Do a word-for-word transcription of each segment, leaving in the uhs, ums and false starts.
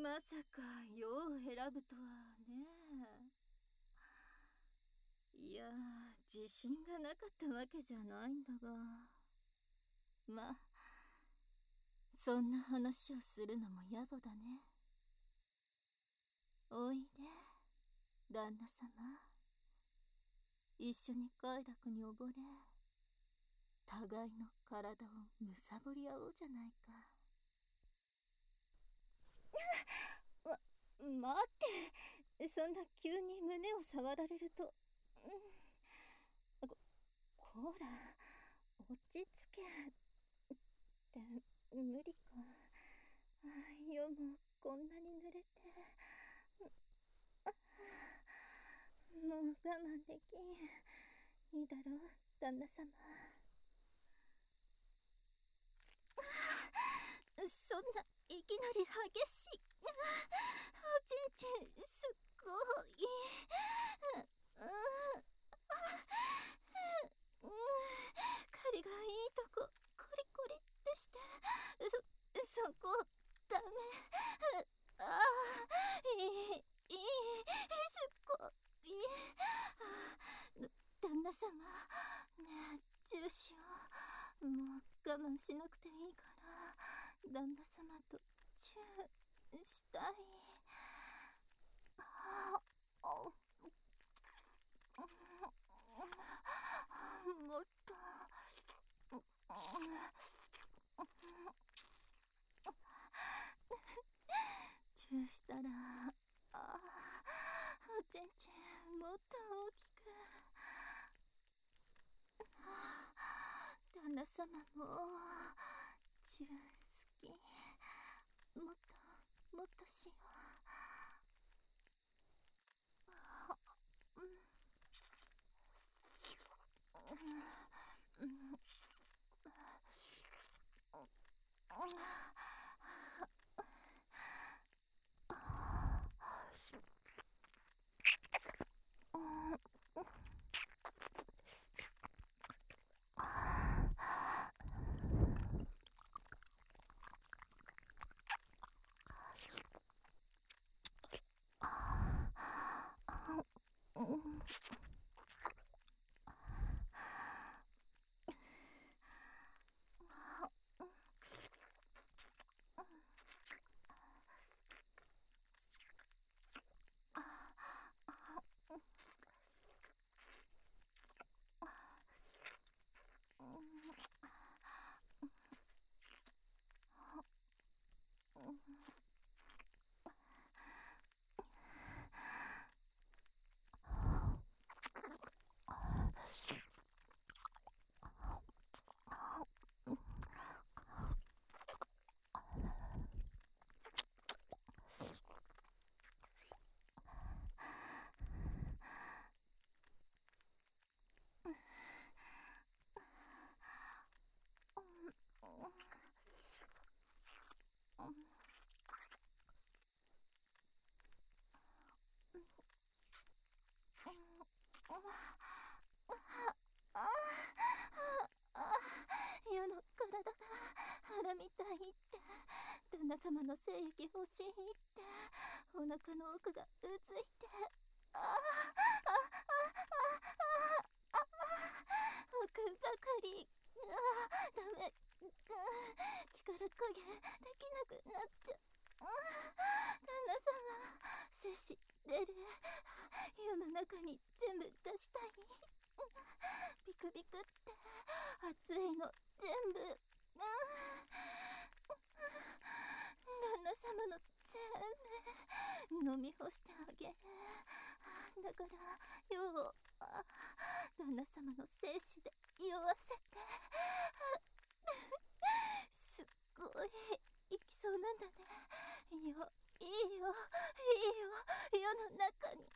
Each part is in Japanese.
まさか世を選ぶとはね。いや、自信がなかったわけじゃないんだが、まあそんな話をするのも野暮だね。おいで旦那様、一緒に快楽に溺れ、互いの体をむさぼり合おうじゃないか。わ、待って、そんな急に胸を触られると、うん、ここら落ち着けって無理か。夜もこんなに濡れて、もう我慢できん。いいだろう旦那様。そんないきなり激しい。おちんちんすっごい。狩りがいいとこコリコリってして、そそこダメ。ああ、いいいい、すっごい。旦那様、ねえ中止を。もう我慢しなくていいから旦那様とチューしたい。ああ、もっと。チューしたら、あおちんちんもっと大きく。旦那様もチュー好き。もっともっとしよう。うんうんうん世の体が腹みたいって、旦那様の精液欲しいって、お腹の奥がうずいて、あああああああ奥ばかり。ああダメ。力加減できなくなっちゃう。旦那様、精子出る。世の中に全部出したい。ビクビクって熱いの全部。旦那様の全部飲み干してあげる。だから世を旦那様の精子で酔わせて。すっごいいきそうなんだね。いいよいいよいいよ、世の中に。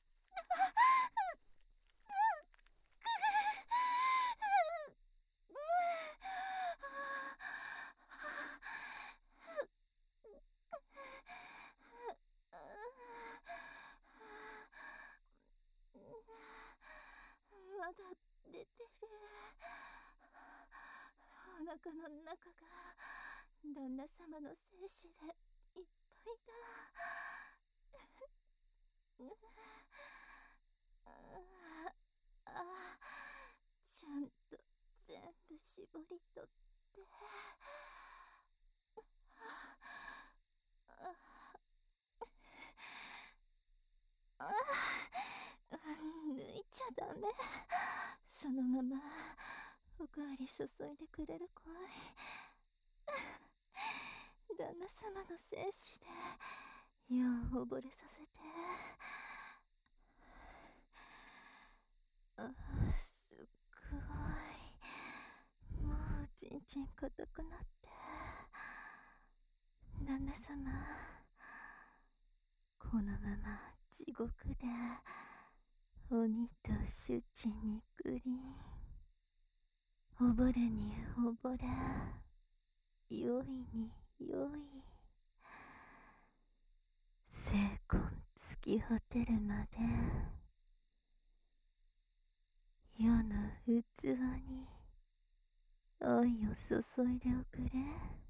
まだ出てる。お腹の中が旦那様の精子でいっぱいだ。 ああ、ちゃんと全部絞り取って。ああ、抜いちゃダメ。そのままおかわり注いでくれるかい。旦那様の精子でよう溺れさせて。あ、すっごい。もうちんちん硬くなって。旦那様、このまま地獄で鬼と主人にグリーン、溺れに溺れ、酔いに酔い、精魂尽き果てるまで世の器に愛を注いでおくれ。